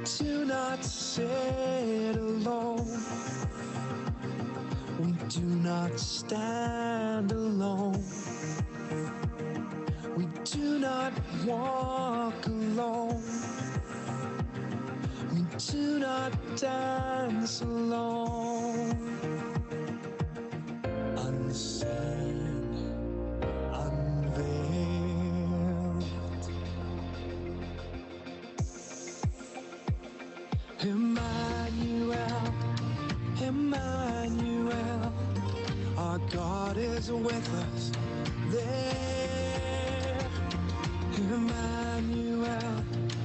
do not sit alone. We do not stand alone. We do not walk alone. We do not dance alone. Unseen, unveiled. Emmanuel, Emmanuel, our God is with us there. Emmanuel,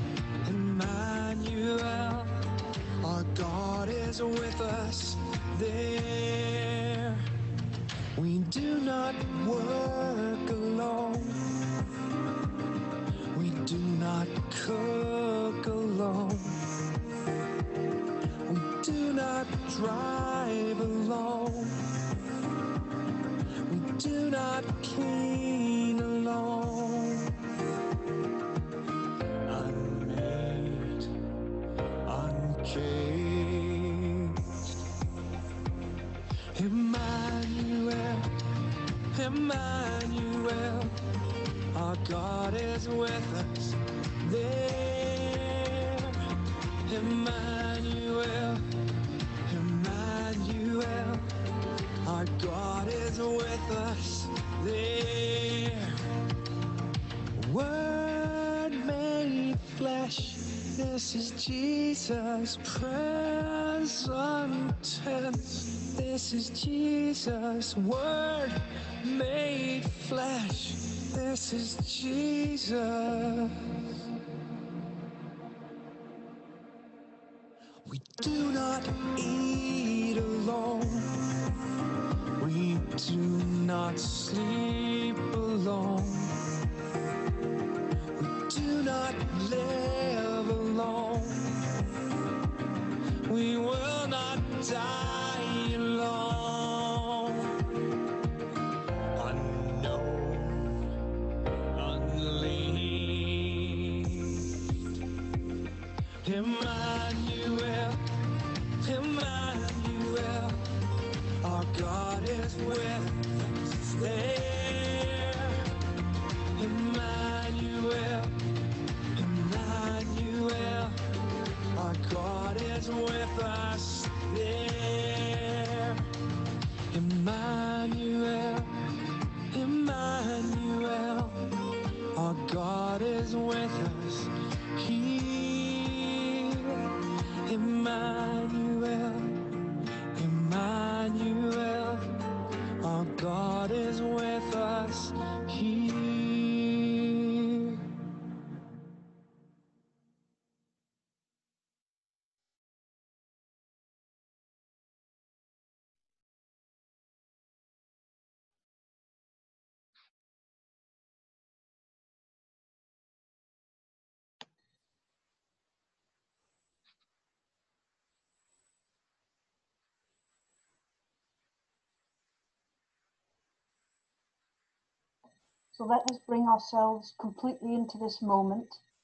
Emmanuel, our God is with us there. We do not work alone. We do not cook alone. We do not drive alone. We do not clean alone. Unmade, uncaged. Emmanuel, Emmanuel, our God is with us there. Emmanuel, Emmanuel, our God is with us there. Word made flesh, this is Jesus. Present tense, this is Jesus. Word made flesh, this is Jesus. We do not eat alone. We do not sleep alone. We do not live alone. We will not die alone. Unknown, unleashed. Emmanuel, Emmanuel, our God is with us there. Emmanuel, Emmanuel, our God is with us there. Emmanuel, Emmanuel, our God is with us here. Emmanuel, Emmanuel, our God is with us here. So let us bring ourselves completely into this moment.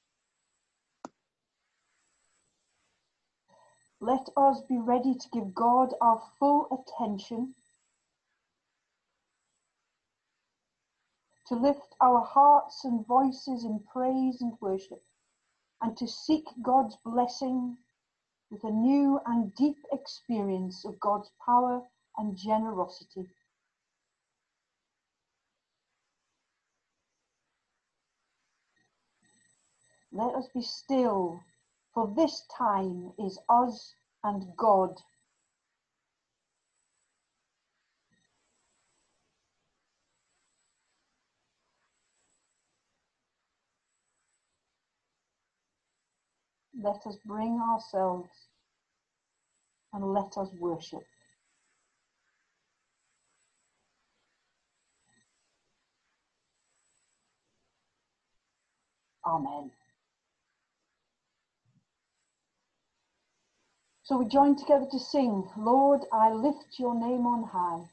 Let us be ready to give God our full attention, to lift our hearts and voices in praise and worship, and to seek God's blessing with a new and deep experience of God's power and generosity. Let us be still, for this time is us and God. Let us bring ourselves and let us worship. Amen. So we join together to sing, Lord, I lift your name on high.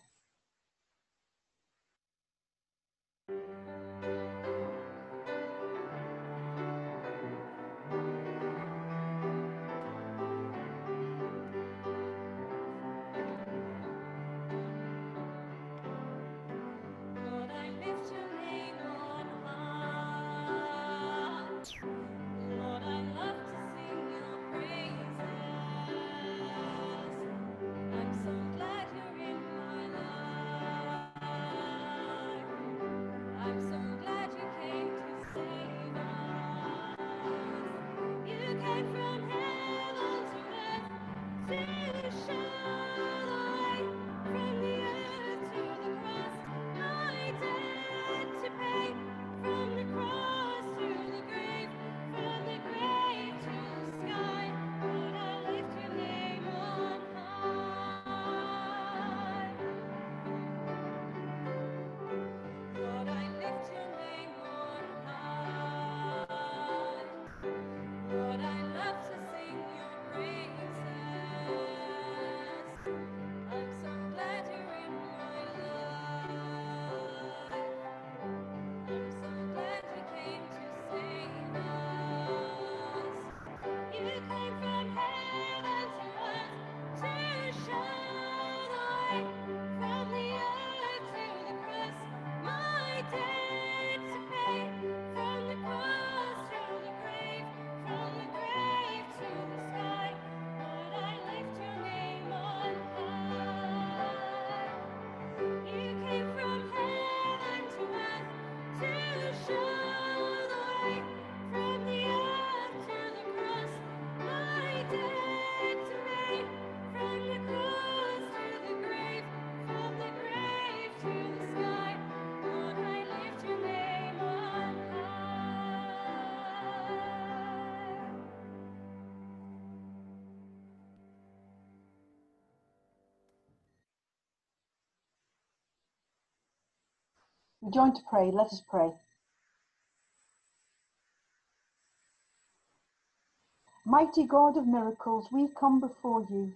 We join to pray. Let us pray. Mighty God of miracles, we come before you.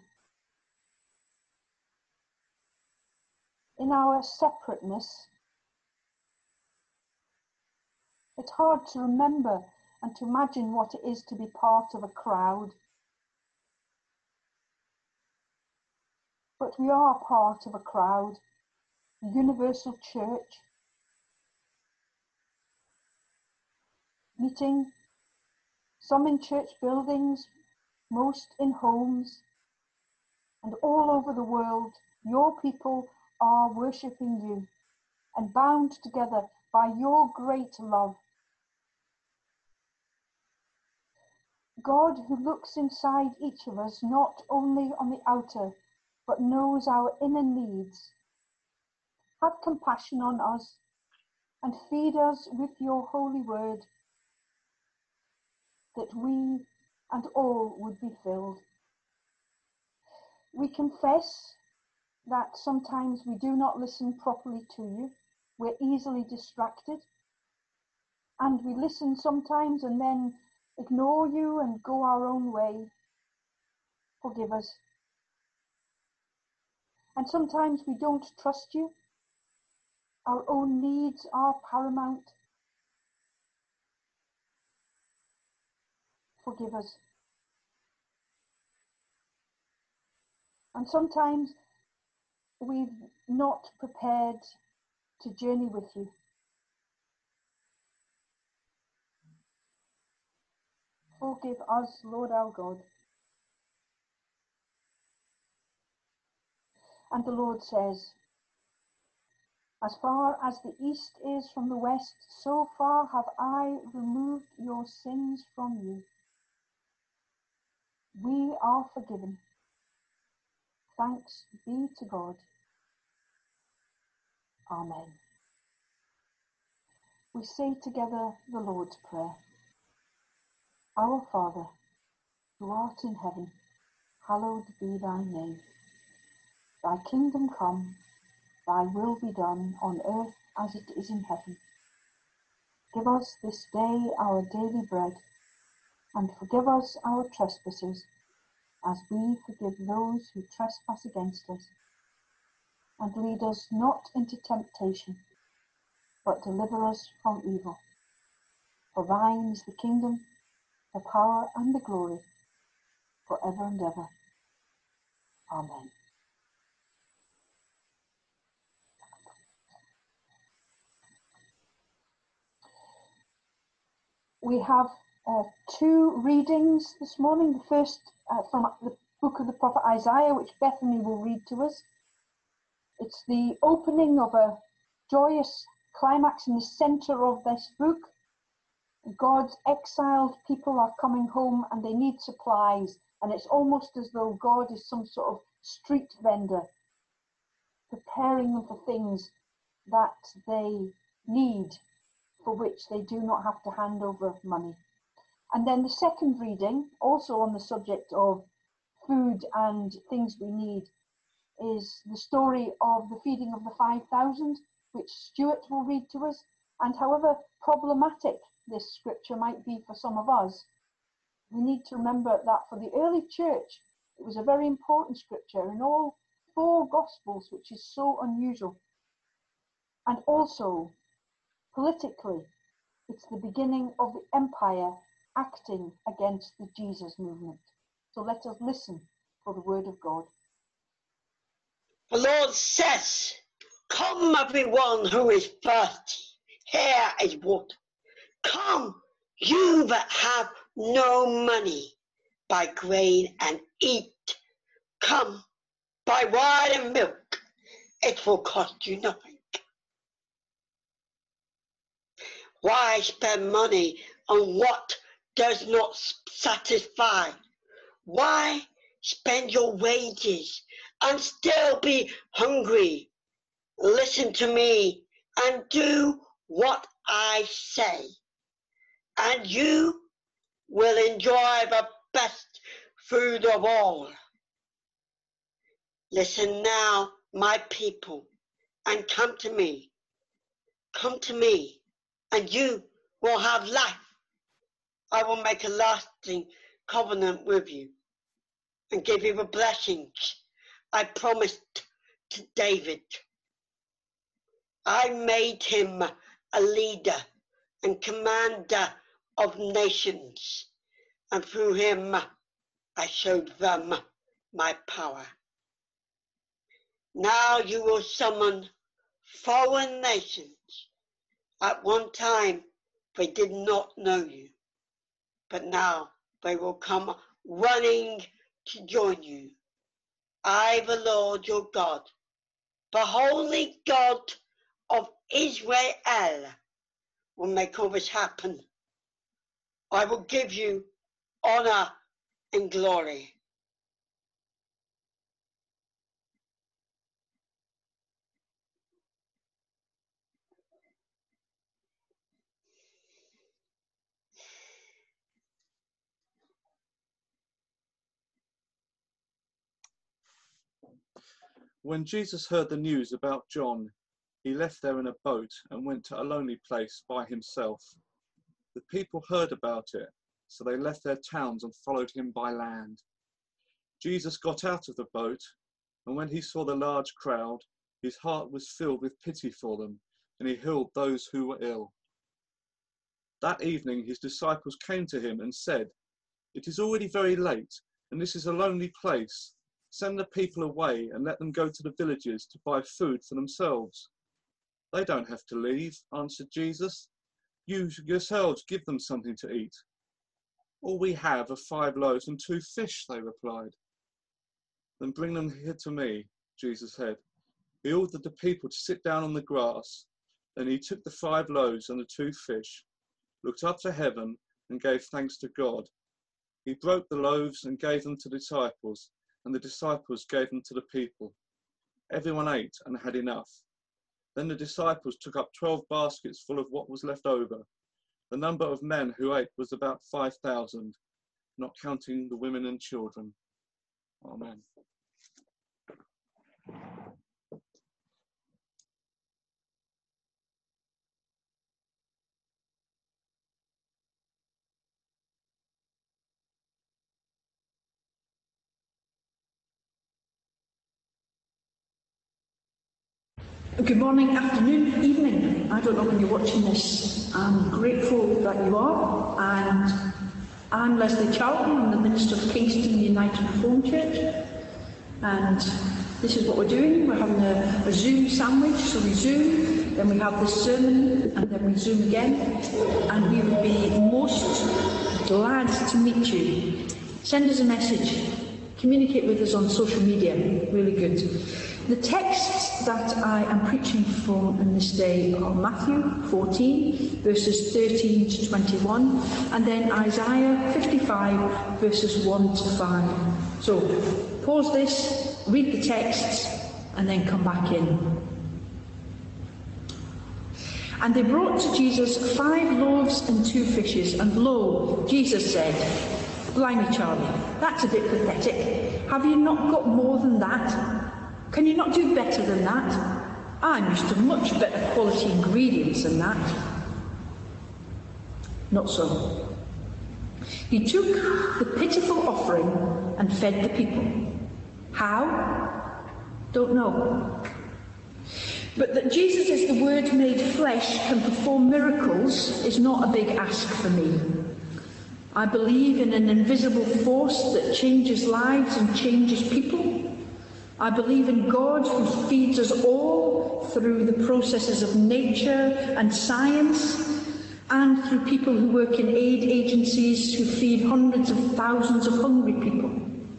In our separateness, it's hard to remember and to imagine what it is to be part of a crowd. But we are part of a crowd, the universal church, meeting, some in church buildings, most in homes, and all over the world, your people are worshipping you and bound together by your great love. God, who looks inside each of us, not only on the outer, but knows our inner needs, have compassion on us and feed us with your holy word, that we and all would be filled. We confess that sometimes we do not listen properly to you. We're easily distracted, and we listen sometimes and then ignore you and go our own way. Forgive us. And sometimes we don't trust you. Our own needs are paramount. Forgive us. And sometimes we've not prepared to journey with you. Forgive us, Lord our God. And the Lord says, as far as the east is from the west, so far have I removed your sins from you. We are forgiven. Thanks be to God. Amen. We say together the Lord's Prayer. Our Father, who art in heaven, hallowed be thy name. Thy kingdom come, thy will be done on earth as it is in heaven. Give us this day our daily bread, and forgive us our trespasses, as we forgive those who trespass against us. And lead us not into temptation, but deliver us from evil. For thine is the kingdom, the power, and the glory, forever and ever. Amen. We have two readings this morning. The first from the book of the prophet Isaiah, which Bethany will read to us. It's the opening of a joyous climax in the center of this book. God's exiled people are coming home and they need supplies, and it's almost as though God is some sort of street vendor, preparing them for things that they need, for which they do not have to hand over money. And then the second reading, also on the subject of food and things we need, is the story of the feeding of the 5,000, which Stuart will read to us. And however problematic this scripture might be for some of us, we need to remember that for the early church, it was a very important scripture in all four Gospels, which is so unusual. And also, politically, it's the beginning of the empire acting against the Jesus movement. So let us listen for the word of God. The Lord says, come everyone who is thirsty, here is water. Come, you that have no money, buy grain and eat. Come, buy wine and milk, it will cost you nothing. Why spend money on what does not satisfy? Why spend your wages and still be hungry? Listen to me and do what I say, and you will enjoy the best food of all. Listen now, my people, and come to me. come to me, and you will have life. I will make a lasting covenant with you and give you the blessings I promised to David. I made him a leader and commander of nations, and through him I showed them my power. Now you will summon foreign nations. At one time they did not know you, but now they will come running to join you. I, the Lord your God, the Holy God of Israel, will make all this happen. I will give you honor and glory. When Jesus heard the news about John, he left there in a boat and went to a lonely place by himself. The people heard about it, so they left their towns and followed him by land. Jesus got out of the boat, and when he saw the large crowd, his heart was filled with pity for them, and he healed those who were ill. That evening his disciples came to him and said, "It is already very late, and this is a lonely place. Send the people away and let them go to the villages to buy food for themselves." "They don't have to leave," answered Jesus. "You yourselves give them something to eat." "All we have are 5 loaves and 2 fish," they replied. "Then bring them here to me," Jesus said. He ordered the people to sit down on the grass. Then he took the 5 loaves and the 2 fish, looked up to heaven and gave thanks to God. He broke the loaves and gave them to the disciples, and the disciples gave them to the people. Everyone ate and had enough. Then the disciples took up 12 baskets full of what was left over. The number of men who ate was about 5,000, not counting the women and children. Amen. Good morning, afternoon, evening. I don't know when you're watching this. I'm grateful that you are. And I'm Leslie Charlton. I'm the Minister of Kingston United Reformed Church. And this is what we're doing. We're having a Zoom sandwich. So we Zoom, then we have this sermon, and then we Zoom again. And we would be most glad to meet you. Send us a message. Communicate with us on social media. Really good. The texts that I am preaching from in this day are Matthew 14, verses 13 to 21, and then Isaiah 55, verses 1 to 5. So, pause this, read the texts, and then come back in. "And they brought to Jesus 5 loaves and 2 fishes, and lo, Jesus said, 'Blimey, Charlie, that's a bit pathetic. Have you not got more than that? Can you not do better than that? I'm used to much better quality ingredients than that.' Not so. He took the pitiful offering and fed the people. How? Don't know. But that Jesus is the Word made flesh, can perform miracles, is not a big ask for me. I believe in an invisible force that changes lives and changes people. I believe in God who feeds us all through the processes of nature and science, and through people who work in aid agencies who feed hundreds of thousands of hungry people.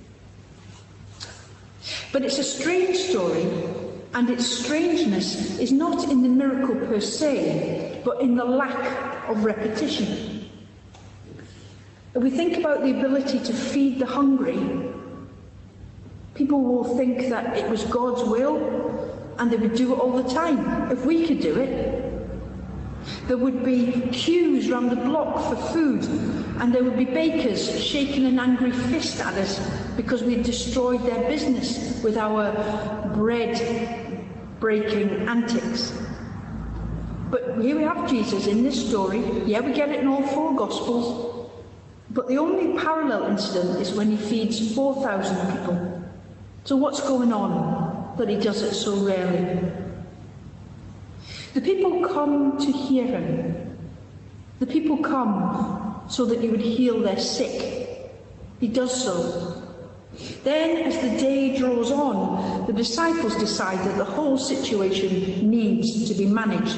But it's a strange story, and its strangeness is not in the miracle per se, but in the lack of repetition. If we think about the ability to feed the hungry, people will think that it was God's will and they would do it all the time. If we could do it, there would be queues round the block for food, and there would be bakers shaking an angry fist at us because we destroyed their business with our bread-breaking antics. But here we have Jesus in this story. Yeah, we get it in all 4 Gospels. But the only parallel incident is when he feeds 4,000 people. So what's going on that he does it so rarely? The people come to hear him. The people come so that he would heal their sick. He does so. Then, as the day draws on, the disciples decide that the whole situation needs to be managed.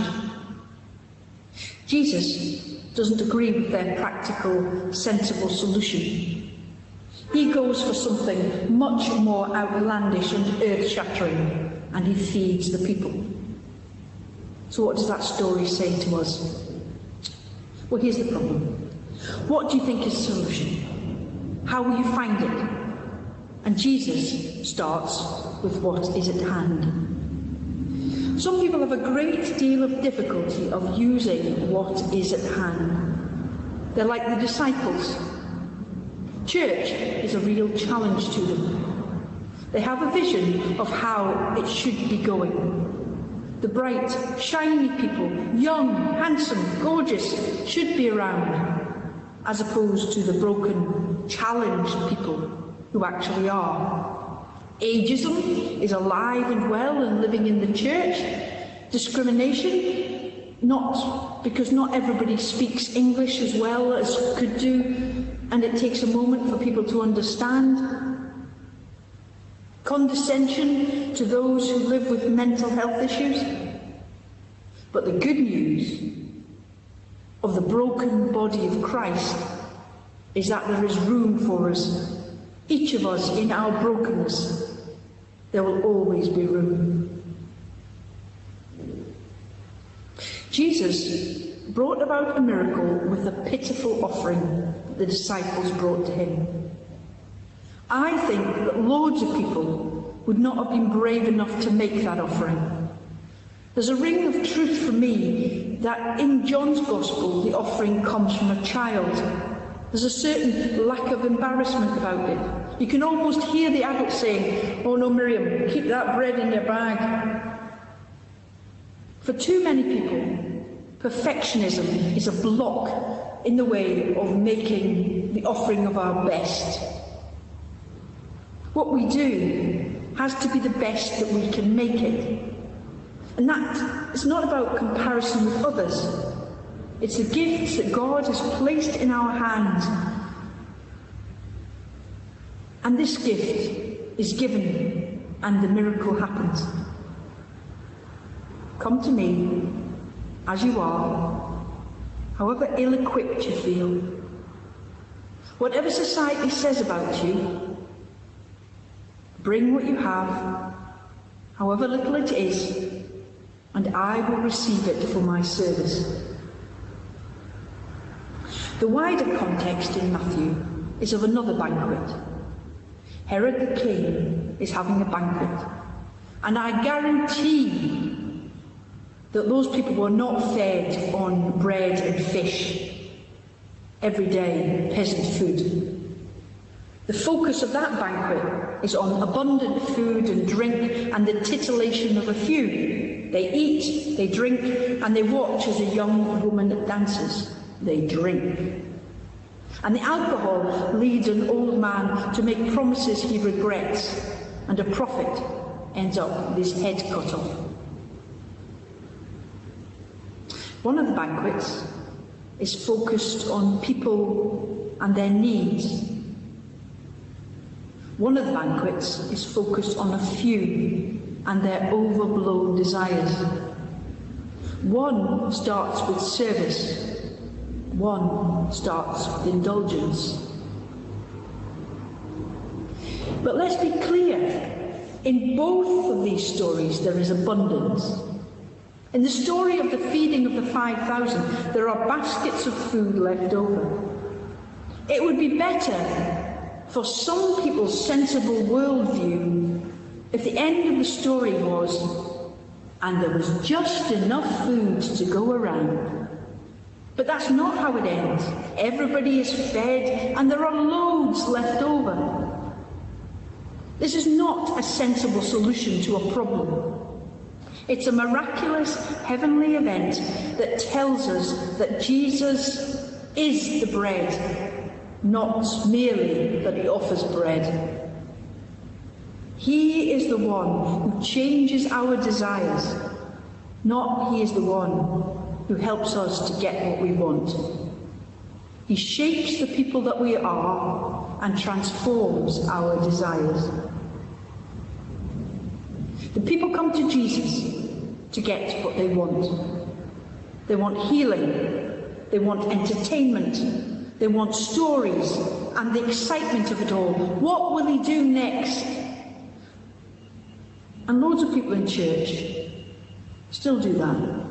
Jesus doesn't agree with their practical, sensible solution. He goes for something much more outlandish and earth-shattering, and he feeds the people. So what does that story say to us? Well, here's the problem. What do you think is the solution? How will you find it? And Jesus starts with what is at hand. Some people have a great deal of difficulty of using what is at hand. They're like the disciples. Church is a real challenge to them. They have a vision of how it should be going. The bright, shiny people, young, handsome, gorgeous, should be around, as opposed to the broken, challenged people who actually are. Ageism is alive and well and living in the church. Discrimination, because not everybody speaks English as well as could do, and it takes a moment for people to understand. Condescension to those who live with mental health issues. But the good news of the broken body of Christ is that there is room for us. Each of us in our brokenness, there will always be room. Jesus brought about a miracle with a pitiful offering the disciples brought to him. I think that loads of people would not have been brave enough to make that offering. There's a ring of truth for me that in John's Gospel the offering comes from a child. There's a certain lack of embarrassment about it. You can almost hear the adults saying, "Oh no, Miriam, keep that bread in your bag." For too many people, perfectionism is a block in the way of making the offering of our best. What we do has to be the best that we can make it. And that is not about comparison with others. It's the gifts that God has placed in our hands. And this gift is given, and the miracle happens. Come to me as you are, however ill-equipped you feel. Whatever society says about you, bring what you have, however little it is, and I will receive it for my service. The wider context in Matthew is of another banquet. Herod the king is having a banquet, and I guarantee that those people were not fed on bread and fish, everyday peasant food. The focus of that banquet is on abundant food and drink and the titillation of a few. They eat, they drink, and they watch as a young woman dances. They drink. And the alcohol leads an old man to make promises he regrets, and a prophet ends up with his head cut off. One of the banquets is focused on people and their needs. One of the banquets is focused on a few and their overblown desires. One starts with service. One starts with indulgence. But let's be clear, in both of these stories there is abundance. In the story of the feeding of the 5,000, there are baskets of food left over. It would be better for some people's sensible worldview if the end of the story was, and there was just enough food to go around. But that's not how it ends. Everybody is fed, and there are loads left over. This is not a sensible solution to a problem. It's a miraculous heavenly event that tells us that Jesus is the bread, not merely that he offers bread. He is the one who changes our desires, not he is the one who helps us to get what we want. He shapes the people that we are and transforms our desires. The people come to Jesus to get what they want. They want healing, they want entertainment, they want stories and the excitement of it all. What will he do next? And loads of people in church still do that.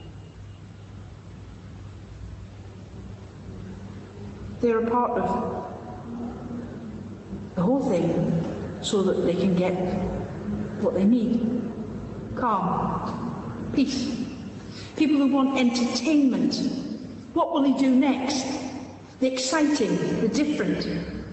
They're a part of the whole thing so that they can get what they need. Calm, peace. People who want entertainment. What will he do next? The exciting, the different.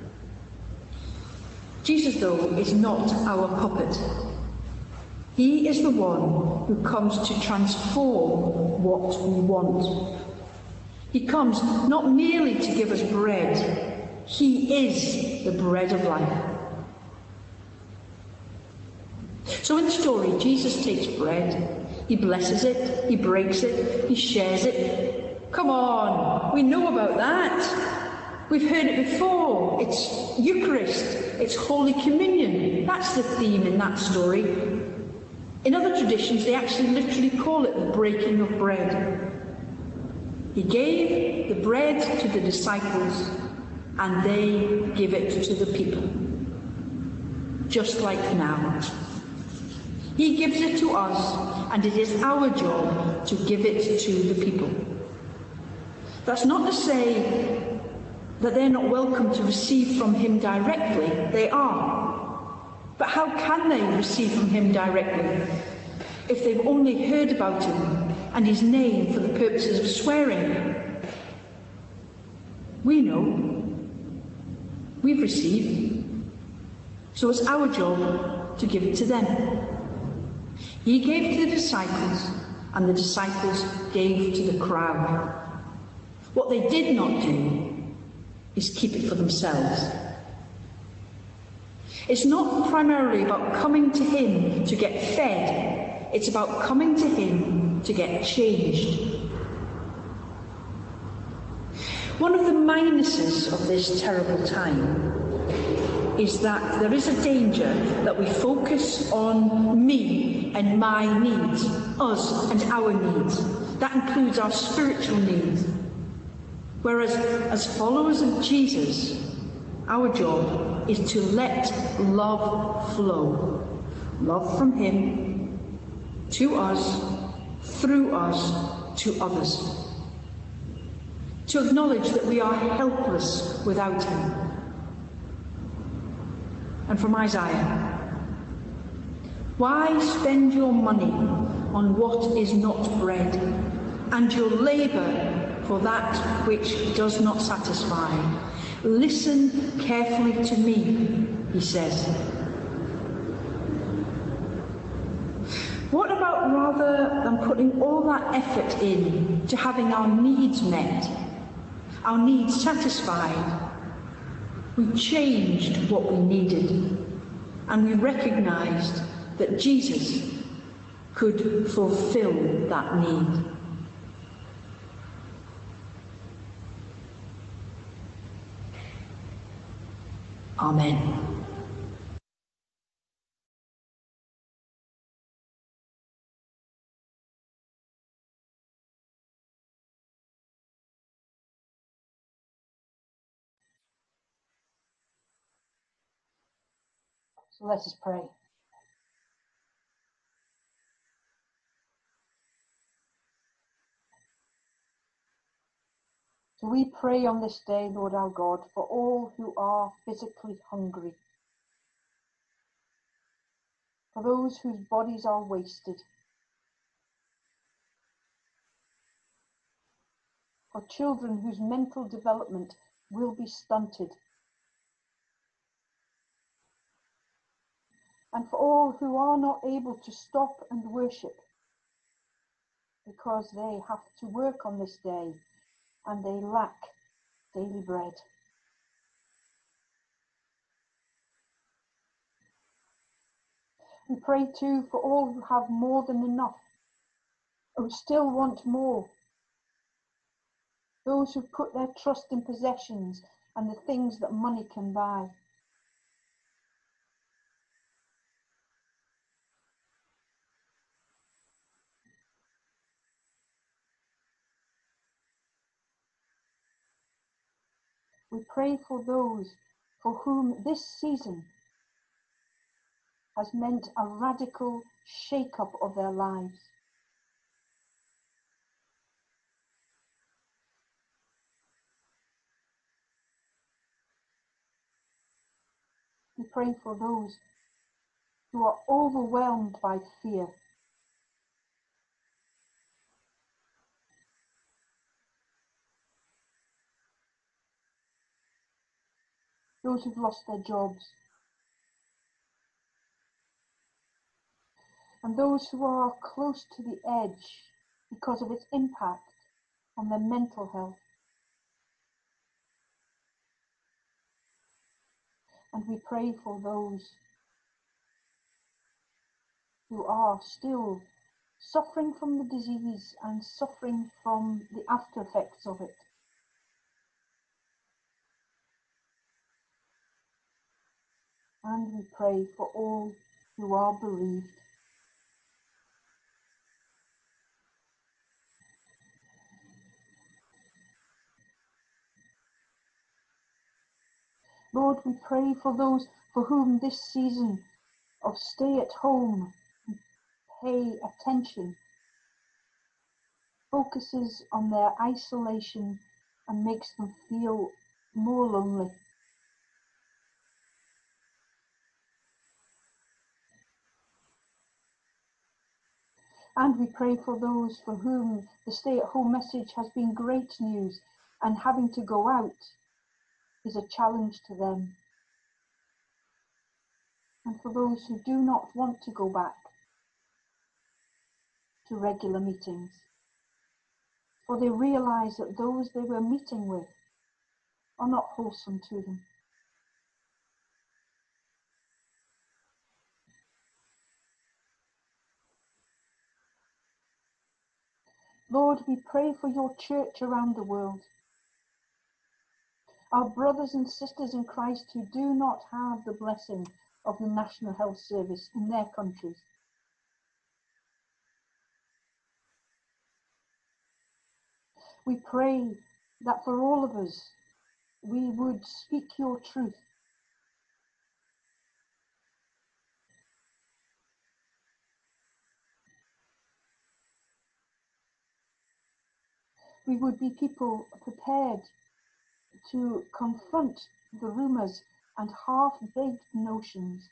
Jesus, though, is not our puppet. He is the one who comes to transform what we want. He comes not merely to give us bread, he is the bread of life. So in the story, Jesus takes bread, he blesses it, he breaks it, he shares it. Come on, we know about that. We've heard it before. It's Eucharist, it's Holy Communion. That's the theme in that story. In other traditions, they actually literally call it the breaking of bread. He gave the bread to the disciples, and they give it to the people. Just like now. He gives it to us, and it is our job to give it to the people. That's not to say that they're not welcome to receive from him directly. They are. But how can they receive from him directly if they've only heard about him and his name for the purposes of swearing? We know. We've received. So it's our job to give it to them. He gave to the disciples, and the disciples gave to the crowd. What they did not do is keep it for themselves. It's not primarily about coming to him to get fed. It's about coming to him to get changed. One of the minuses of this terrible time is that there is a danger that we focus on me and my needs, us and our needs. That includes our spiritual needs. Whereas, as followers of Jesus, our job is to let love flow. Love from him, to us, through us, to others. To acknowledge that we are helpless without him. And from Isaiah, why spend your money on what is not bread, and your labour for that which does not satisfy? Listen carefully to me, he says. What about, rather than putting all that effort in to having our needs met, our needs satisfied, we changed what we needed, and we recognised that Jesus could fulfil that need. Amen. So let us pray. So we pray on this day, Lord our God, for all who are physically hungry, for those whose bodies are wasted, for children whose mental development will be stunted, and for all who are not able to stop and worship because they have to work on this day and they lack daily bread. We pray too for all who have more than enough, who still want more. Those who put their trust in possessions and the things that money can buy. We pray for those for whom this season has meant a radical shake-up of their lives. We pray for those who are overwhelmed by fear. Those who've lost their jobs. And those who are close to the edge because of its impact on their mental health. And we pray for those who are still suffering from the disease and suffering from the after effects of it. And we pray for all who are bereaved. Lord, we pray for those for whom this season of stay at home and pay attention focuses on their isolation and makes them feel more lonely. And we pray for those for whom the stay-at-home message has been great news and having to go out is a challenge to them. And for those who do not want to go back to regular meetings, for they realise that those they were meeting with are not wholesome to them. Lord, we pray for your church around the world, our brothers and sisters in Christ who do not have the blessing of the National Health Service in their countries. We pray that for all of us, we would speak your truth. We would be people prepared to confront the rumours and half-baked notions.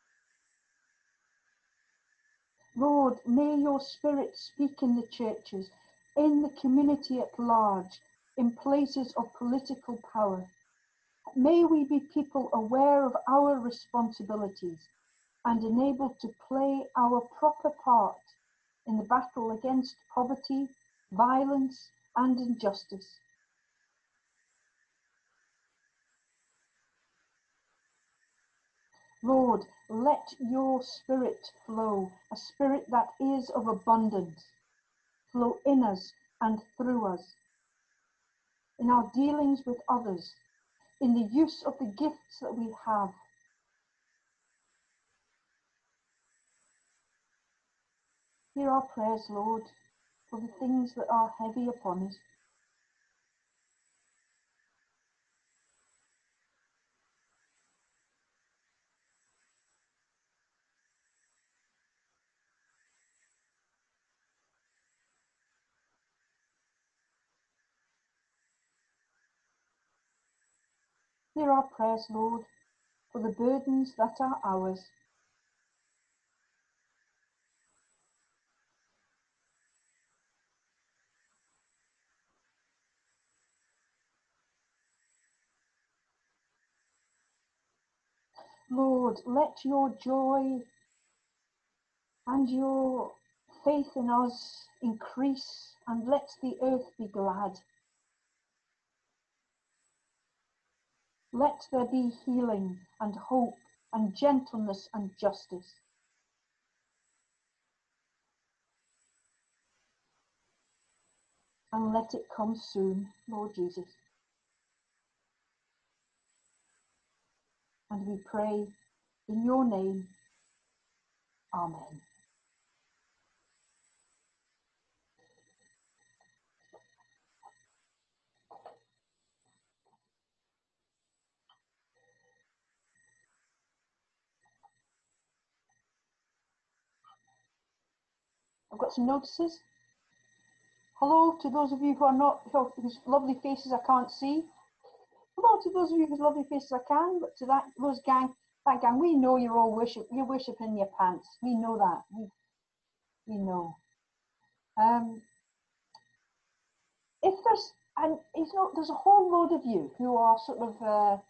Lord, may your Spirit speak in the churches, in the community at large, in places of political power. May we be people aware of our responsibilities and enabled to play our proper part in the battle against poverty, violence, and injustice. Lord, let your Spirit flow, a Spirit that is of abundance, flow in us and through us, in our dealings with others, in the use of the gifts that we have. Hear our prayers, Lord, for the things that are heavy upon us. Hear our prayers, Lord, for the burdens that are ours. Lord, let your joy and your faith in us increase, and let the earth be glad. Let there be healing and hope and gentleness and justice. And let it come soon, Lord Jesus. And we pray in your name. Amen. I've got some notices. Hello to those of you who are not, whose lovely faces I can't see. Hello to those of you whose lovely faces I can, but to that gang, we know you're all you're worshipping your pants. We know that. We know. If there's, and you know, there's a whole load of you who are sort of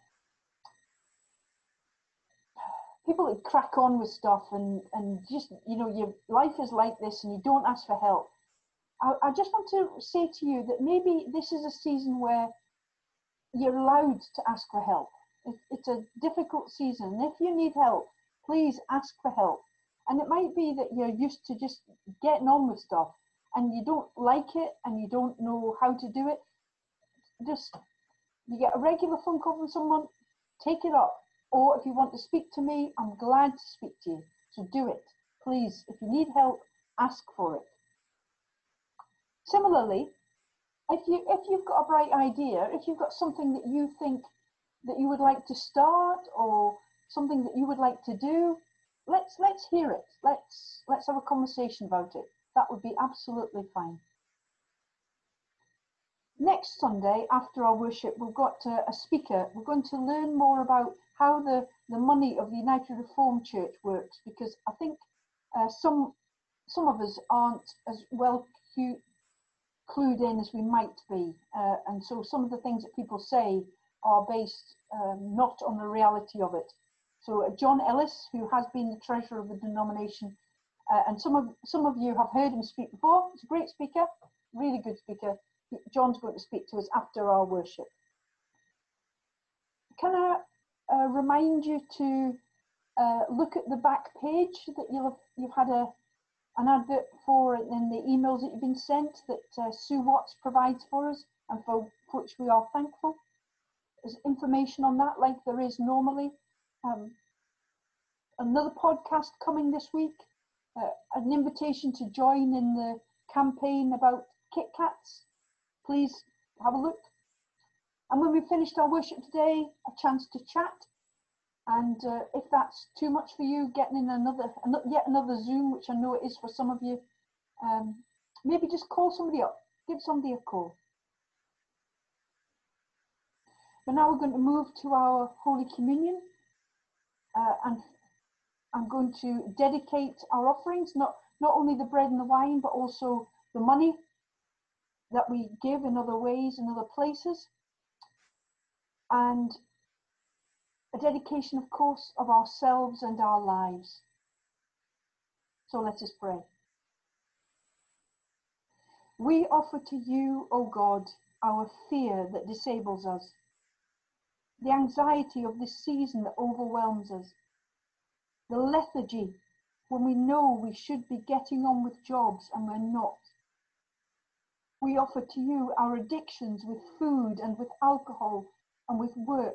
people that crack on with stuff and just, you know, your life is like this and you don't ask for help. I just want to say to you that maybe this is a season where you're allowed to ask for help. It's a difficult season. And if you need help, please ask for help. And it might be that you're used to just getting on with stuff and you don't like it and you don't know how to do it. Just, you get a regular phone call from someone, take it up. Or if you want to speak to me, I'm glad to speak to you. So do it, please. If you need help, ask for it. Similarly, if you've got a bright idea, if you've got something that you think that you would like to start or something that you would like to do, let's hear it. Let's have a conversation about it. That would be absolutely fine. Next Sunday, after our worship, we've got a speaker. We're going to learn more about how the money of the United Reformed Church works, because I think some of us aren't as well clued in as we might be, and so some of the things that people say are based not on the reality of it. So John Ellis, who has been the treasurer of the denomination, and some of you have heard him speak before. He's a great speaker, really good speaker. John's going to speak to us after our worship. Can I remind you to look at the back page that you've had an advert for in the emails that you've been sent that Sue Watts provides for us, and for which we are thankful. There's information on that like there is normally. Another podcast coming this week, an invitation to join in the campaign about Kit Kats. Please have a look. And when we finished our worship today, a chance to chat. And if that's too much for you, getting in yet another Zoom, which I know it is for some of you, maybe just call somebody up, give somebody a call. But now we're going to move to our Holy Communion, and I'm going to dedicate our offerings, not only the bread and the wine, but also the money that we give in other ways, in other places, and a dedication, of course, of ourselves and our lives. So let us pray. We offer to you, O God, our fear that disables us, the anxiety of this season that overwhelms us, the lethargy when we know we should be getting on with jobs and we're not. We offer to you our addictions with food and with alcohol and with work.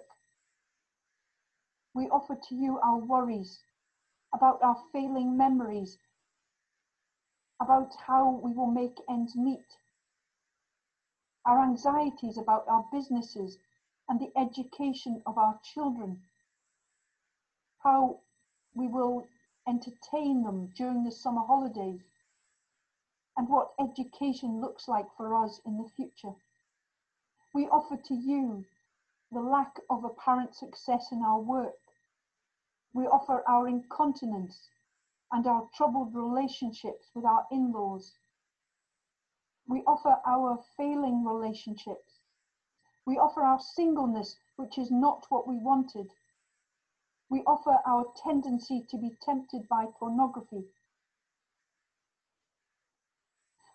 We offer to you our worries about our failing memories, about how we will make ends meet, our anxieties about our businesses and the education of our children, how we will entertain them during the summer holidays, and what education looks like for us in the future. We offer to you the lack of apparent success in our work. We offer our incontinence and our troubled relationships with our in-laws. We offer our failing relationships. We offer our singleness, which is not what we wanted. We offer our tendency to be tempted by pornography.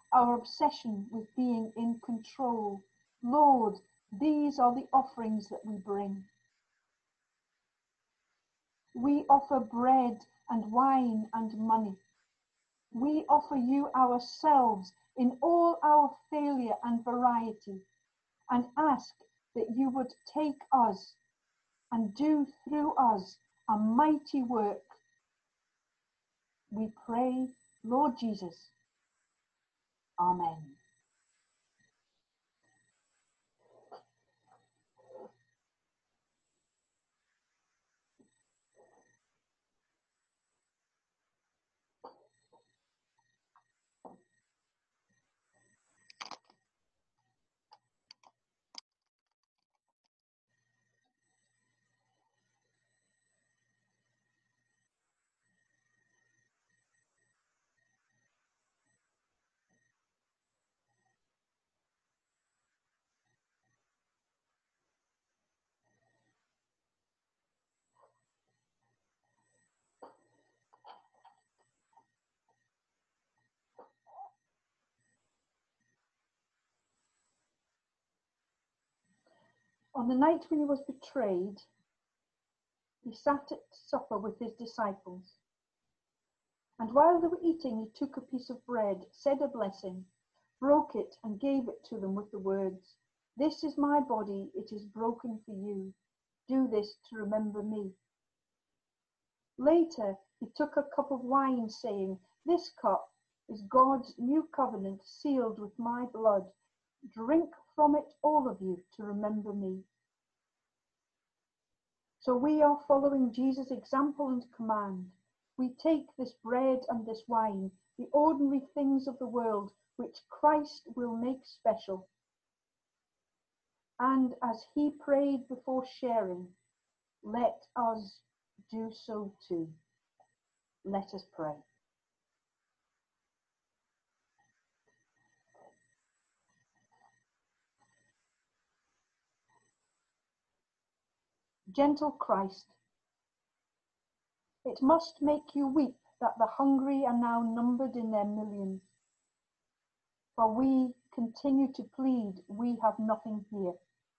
our obsession with being in control. Lord, these are the offerings that we bring. We offer bread and wine and money. We offer you ourselves in all our failure and variety, and ask that you would take us and do through us a mighty work. We pray, Lord Jesus. Amen. On the night when he was betrayed, he sat at supper with his disciples. And while they were eating, he took a piece of bread, said a blessing, broke it, and gave it to them with the words, "This is my body, it is broken for you. Do this to remember me." Later, he took a cup of wine, saying, "This cup is God's new covenant sealed with my blood. Drink from it, all of you, to remember me." So we are following Jesus' example and command. We take this bread and this wine, the ordinary things of the world, which Christ will make special. And as he prayed before sharing, let us do so too. Let us pray. Gentle Christ, it must make you weep that the hungry are now numbered in their millions. For we continue to plead, we have nothing here.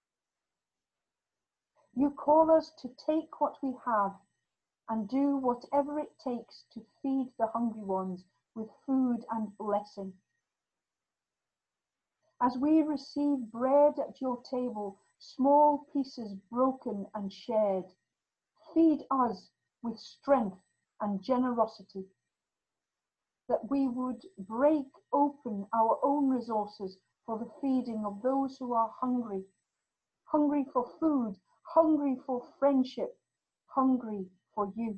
You call us to take what we have and do whatever it takes to feed the hungry ones with food and blessing. As we receive bread at your table, small pieces broken and shared, feed us with strength and generosity, that we would break open our own resources for the feeding of those who are hungry, hungry for food, hungry for friendship, hungry for you.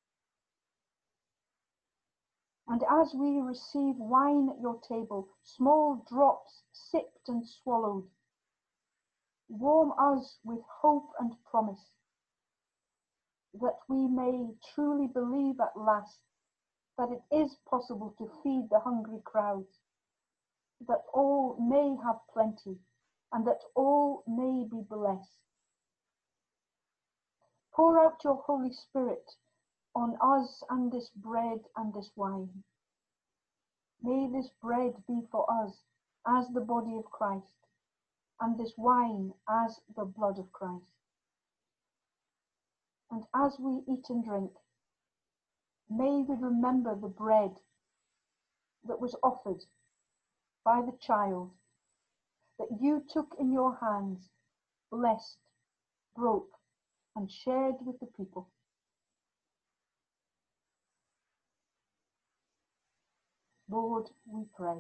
And as we receive wine at your table, small drops sipped and swallowed, warm us with hope and promise, that we may truly believe at last that it is possible to feed the hungry crowds, that all may have plenty, and that all may be blessed. Pour out your Holy Spirit on us and this bread and this wine. May this bread be for us as the body of Christ, and this wine as the blood of Christ. And as we eat and drink, may we remember the bread that was offered by the child that you took in your hands, blessed, broke, and shared with the people. Lord, we pray.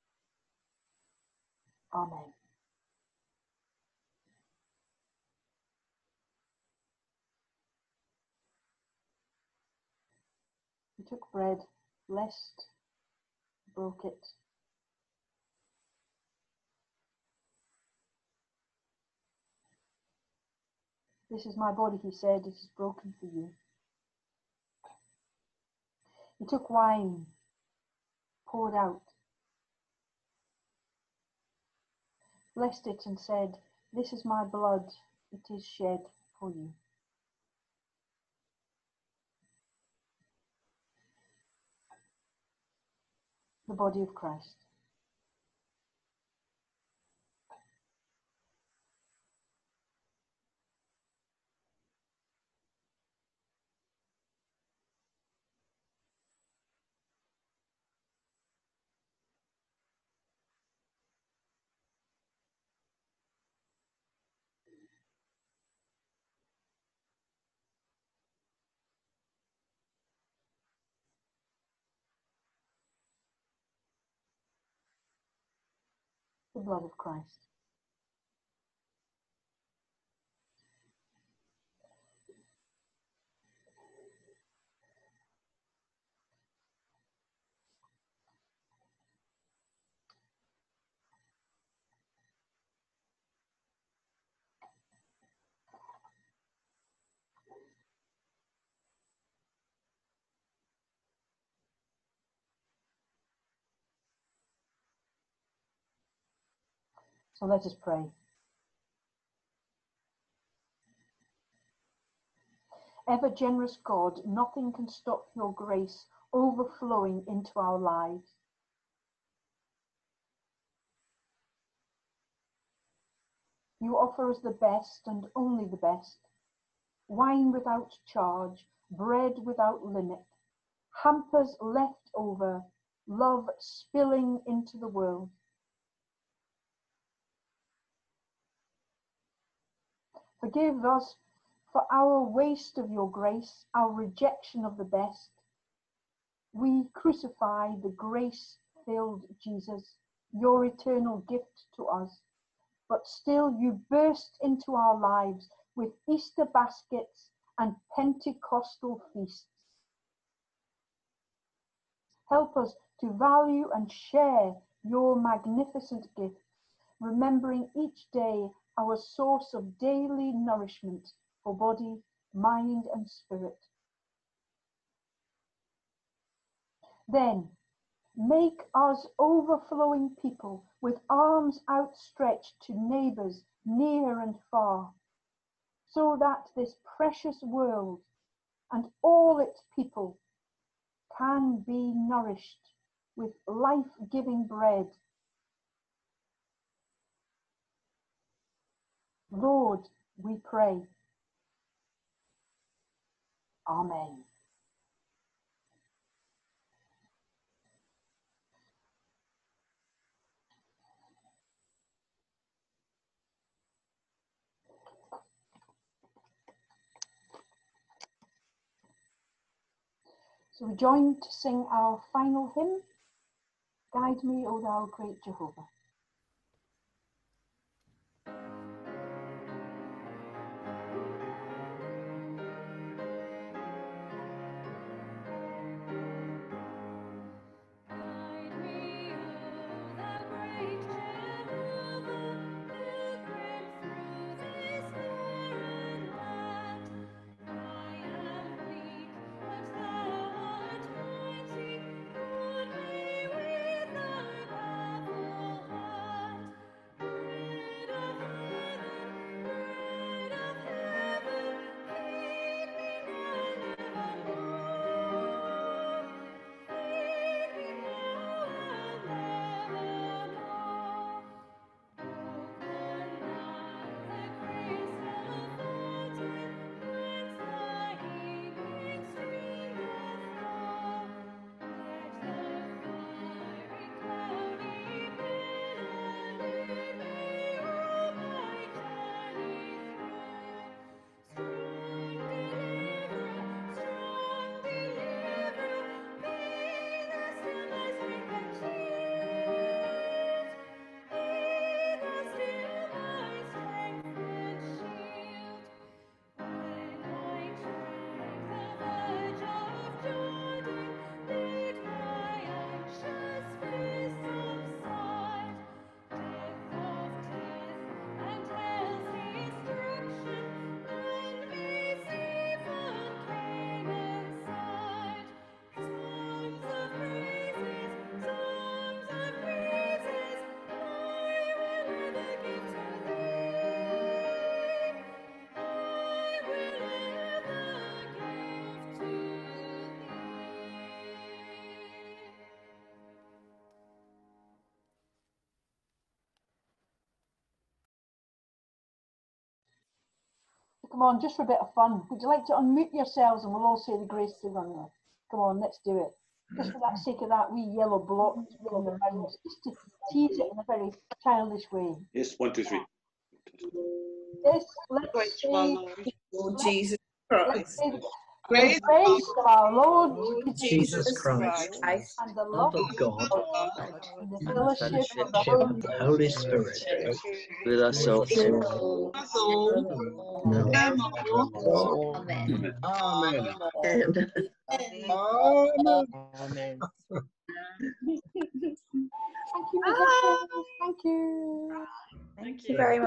Amen. He took bread, blessed, broke it. This is my body, he said, it is broken for you. He took wine, poured out, blessed it and said, "This is my blood, it is shed for you." The body of Christ. the blood of Christ. So let us pray. Ever generous God, nothing can stop your grace overflowing into our lives. You offer us the best and only the best, wine without charge, bread without limit, hampers left over, love spilling into the world. Forgive us for our waste of your grace, our rejection of the best. We crucify the grace-filled Jesus, your eternal gift to us, but still you burst into our lives with Easter baskets and Pentecostal feasts. Help us to value and share your magnificent gifts, remembering each day our source of daily nourishment for body, mind, and spirit. Then, make us overflowing people with arms outstretched to neighbours near and far, so that this precious world and all its people can be nourished with life-giving bread. Lord, we pray. Amen. So we join to sing our final hymn, Guide Me, O Thou Great Jehovah. Come on, just for a bit of fun. Would you like to unmute yourselves and we'll all say the grace together? Come on, let's do it. Just for that sake of that wee yellow block going around, just to tease it in a very childish way. Yes, 1, 2, 3. Yes, let's say, Lord Jesus Christ. Grace The grace of our Lord Jesus Christ, and the love love of God, and the and the fellowship of the fellowship Holy of the Holy Spirit with us all. us all, now evermore. Amen. Amen. Amen. Amen. Amen. Thank you, Rebecca. Thank you. Thank you very much.